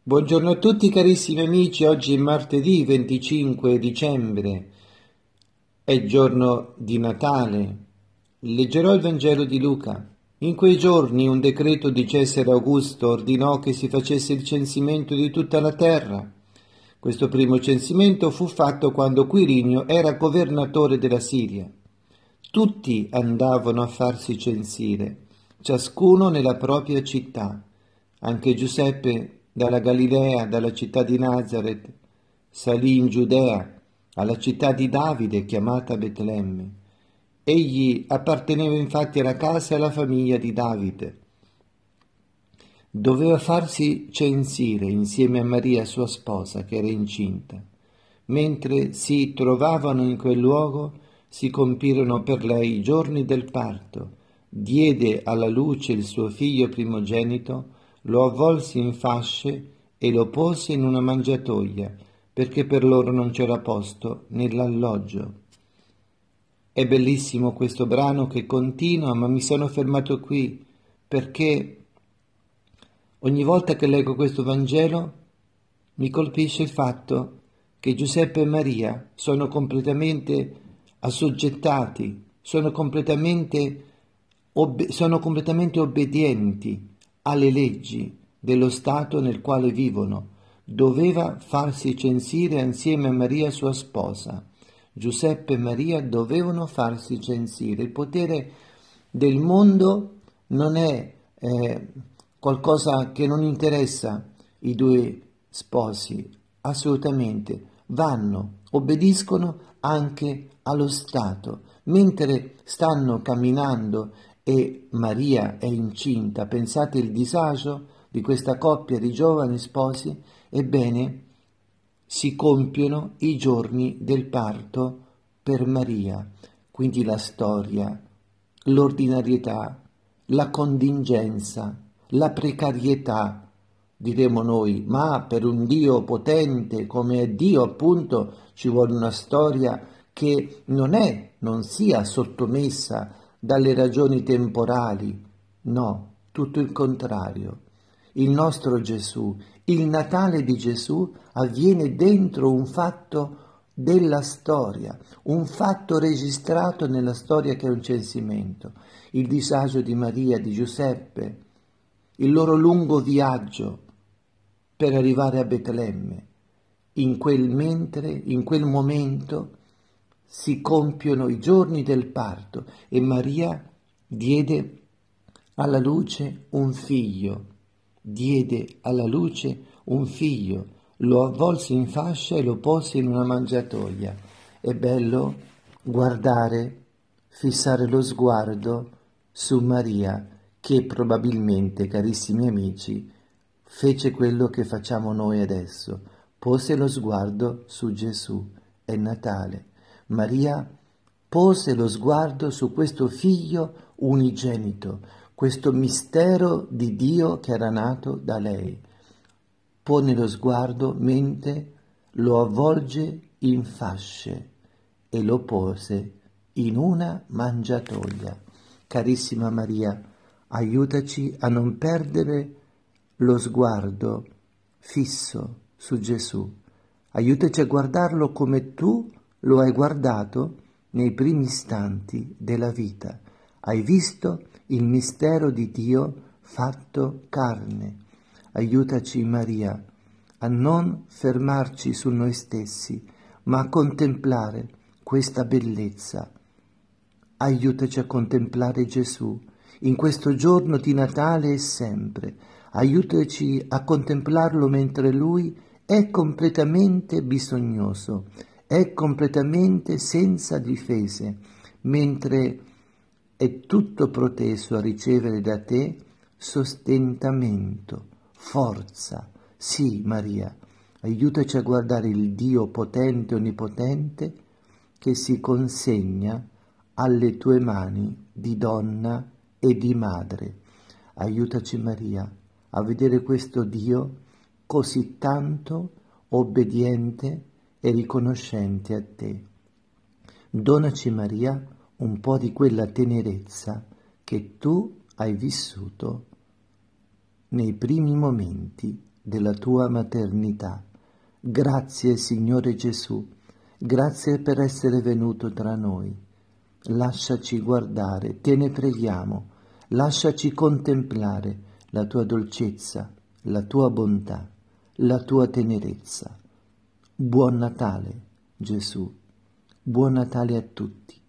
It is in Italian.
Buongiorno a tutti carissimi amici, oggi è martedì 25 dicembre, è il giorno di Natale. Leggerò il Vangelo di Luca. In quei giorni un decreto di Cesare Augusto ordinò che si facesse il censimento di tutta la terra. Questo primo censimento fu fatto quando Quirinio era governatore della Siria. Tutti andavano a farsi censire, ciascuno nella propria città. Anche Giuseppe dalla Galilea, dalla città di Nazareth, salì in Giudea, alla città di Davide chiamata Betlemme. Egli apparteneva infatti alla casa e alla famiglia di Davide. Doveva farsi censire insieme a Maria, sua sposa, che era incinta. Mentre si trovavano in quel luogo, si compirono per lei i giorni del parto. Diede alla luce il suo figlio primogenito, lo avvolse in fasce e lo pose in una mangiatoia, perché per loro non c'era posto nell'alloggio. È bellissimo questo brano che continua, ma mi sono fermato qui perché ogni volta che leggo questo Vangelo mi colpisce il fatto che Giuseppe e Maria sono completamente assoggettati, sono completamente obbedienti alle leggi dello Stato nel quale vivono. Doveva farsi censire insieme a Maria sua sposa. Giuseppe e Maria dovevano farsi censire. Il potere del mondo non è qualcosa che non interessa i due sposi, assolutamente. Vanno, obbediscono anche allo Stato. Mentre stanno camminando e Maria è incinta, pensate il disagio di questa coppia di giovani sposi, ebbene, si compiono i giorni del parto per Maria, quindi la storia, l'ordinarietà, la contingenza, la precarietà, diremo noi, ma per un Dio potente come è Dio appunto ci vuole una storia che non sia sottomessa dalle ragioni temporali, no, tutto il contrario. Il nostro Gesù, il Natale di Gesù avviene dentro un fatto della storia, un fatto registrato nella storia che è un censimento, il disagio di Maria, di Giuseppe, il loro lungo viaggio per arrivare a Betlemme. In quel momento si compiono i giorni del parto e Maria diede alla luce un figlio, diede alla luce un figlio, lo avvolse in fascia e lo pose in una mangiatoia. È bello guardare, fissare lo sguardo su Maria, che probabilmente, carissimi amici, fece quello che facciamo noi adesso, pose lo sguardo su Gesù. È Natale. Maria pose lo sguardo su questo figlio unigenito, questo mistero di Dio che era nato da lei. Pone lo sguardo mentre lo avvolge in fasce e lo pose in una mangiatoia. Carissima Maria, aiutaci a non perdere lo sguardo fisso su Gesù. Aiutaci a guardarlo come tu lo hai guardato nei primi istanti della vita. Hai visto il mistero di Dio fatto carne. Aiutaci, Maria, a non fermarci su noi stessi, ma a contemplare questa bellezza. Aiutaci a contemplare Gesù in questo giorno di Natale e sempre. Aiutaci a contemplarlo mentre Lui è completamente bisognoso, è completamente senza difese, mentre è tutto proteso a ricevere da te sostentamento, forza. Sì, Maria, aiutaci a guardare il Dio potente e onnipotente che si consegna alle tue mani di donna e di madre. Aiutaci, Maria, a vedere questo Dio così tanto obbediente e riconoscente a te. Donaci, Maria, un po' di quella tenerezza che tu hai vissuto nei primi momenti della tua maternità. Grazie, Signore Gesù, grazie per essere venuto tra noi. Lasciaci guardare, te ne preghiamo, lasciaci contemplare la tua dolcezza, la tua bontà, la tua tenerezza. Buon Natale, Gesù. Buon Natale a tutti.